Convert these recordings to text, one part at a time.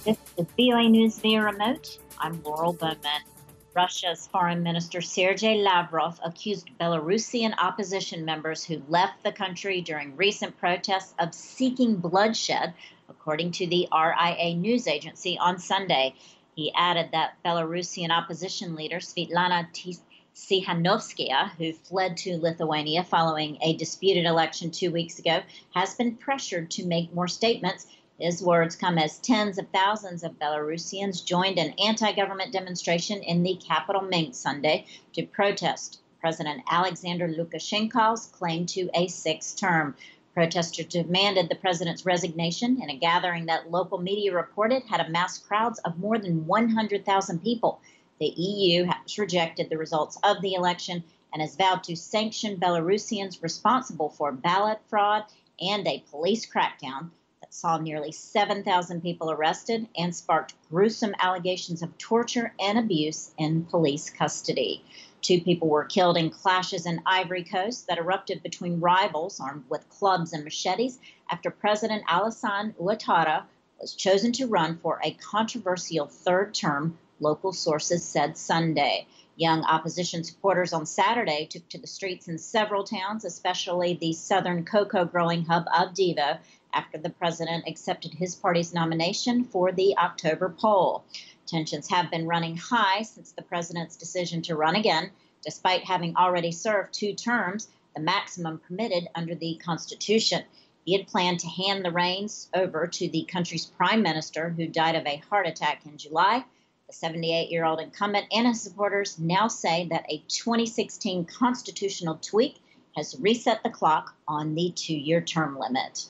This is VOA News via remote. I'm Laurel Bowman. Russia's Foreign Minister Sergei Lavrov accused Belarusian opposition members who left the country during recent protests of seeking bloodshed, according to the RIA news agency on Sunday. He added that Belarusian opposition leader Svetlana Tsikhanovskaya, who fled to Lithuania following a disputed election 2 weeks ago, has been pressured to make more statements. His words come as tens of thousands of Belarusians joined an anti-government demonstration in the capital Minsk Sunday to protest President Alexander Lukashenko's claim to a sixth term. Protesters demanded the president's resignation in a gathering that local media reported had amassed crowds of more than 100,000 people. The EU has rejected the results of the election and has vowed to sanction Belarusians responsible for ballot fraud and a police crackdown that saw nearly 7,000 people arrested and sparked gruesome allegations of torture and abuse in police custody. 2 people were killed in clashes in Ivory Coast that erupted between rivals armed with clubs and machetes after President Alassane Ouattara was chosen to run for a controversial third term, local sources said Sunday. Young opposition supporters on Saturday took to the streets in several towns, especially the southern cocoa-growing hub of Devo, after the president accepted his party's nomination for the October poll. Tensions have been running high since the president's decision to run again, despite having already served 2 terms, the maximum permitted under the Constitution. He had planned to hand the reins over to the country's prime minister, who died of a heart attack in July. The 78-year-old incumbent and his supporters now say that a 2016 constitutional tweak has reset the clock on the 2-year term limit.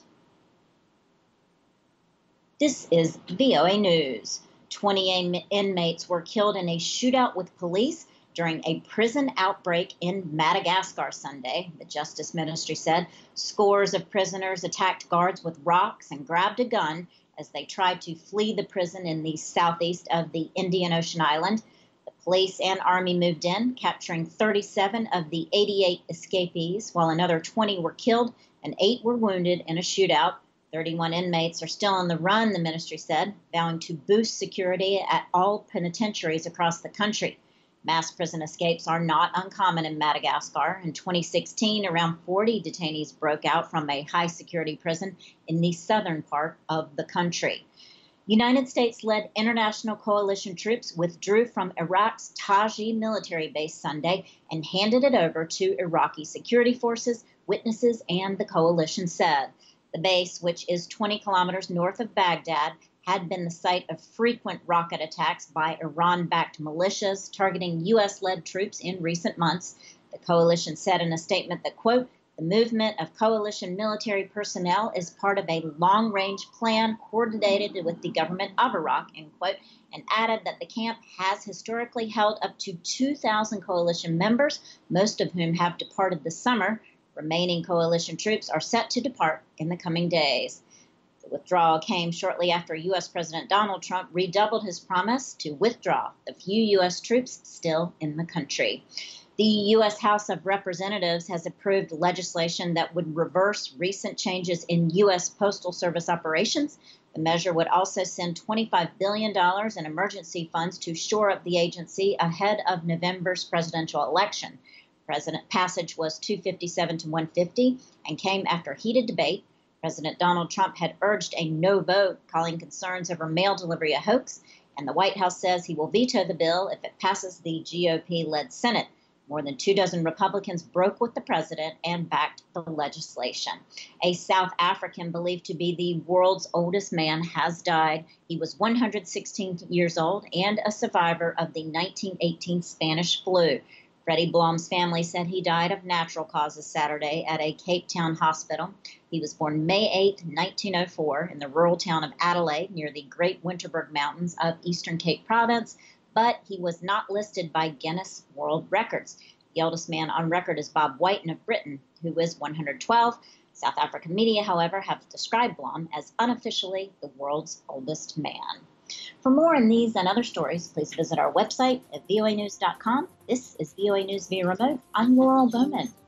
This is VOA News. 20 inmates were killed in a shootout with police during a prison outbreak in Madagascar Sunday, the Justice Ministry said. Scores of prisoners attacked guards with rocks and grabbed a gun as they tried to flee the prison in the southeast of the Indian Ocean island. The police and army moved in, capturing 37 of the 88 escapees, while another 20 were killed and 8 were wounded in a shootout. 31 inmates are still on the run, the ministry said, vowing to boost security at all penitentiaries across the country. Mass prison escapes are not uncommon in Madagascar. In 2016, around 40 detainees broke out from a high-security prison in the southern part of the country. United States-led international coalition troops withdrew from Iraq's Taji military base Sunday and handed it over to Iraqi security forces, witnesses, and the coalition said. The base, which is 20 kilometers north of Baghdad, had been the site of frequent rocket attacks by Iran-backed militias targeting U.S.-led troops in recent months. The coalition said in a statement that, quote, the movement of coalition military personnel is part of a long-range plan coordinated with the government of Iraq, end quote, and added that the camp has historically held up to 2,000 coalition members, most of whom have departed this summer. Remaining coalition troops are set to depart in the coming days. The withdrawal came shortly after U.S. President Donald Trump redoubled his promise to withdraw the few U.S. troops still in the country. The U.S. House of Representatives has approved legislation that would reverse recent changes in U.S. Postal Service operations. The measure would also send $25 billion in emergency funds to shore up the agency ahead of November's presidential election. President passage was 257 to 150 and came after heated debate. President Donald Trump had urged a no vote, calling concerns over mail delivery a hoax, and the White House says he will veto the bill if it passes the GOP-led Senate. More than 24 Republicans broke with the president and backed the legislation. A South African believed to be the world's oldest man has died. He was 116 years old and a survivor of the 1918 Spanish flu. Freddie Blom's family said he died of natural causes Saturday at a Cape Town hospital. He was born May 8, 1904, in the rural town of Adelaide near the Great Winterberg Mountains of Eastern Cape Province, but he was not listed by Guinness World Records. The oldest man on record is Bob Whiten of Britain, who is 112. South African media, however, have described Blom as unofficially the world's oldest man. For more on these and other stories, please visit our website at voanews.com. This is VOA News via remote. I'm Laurel Bowman.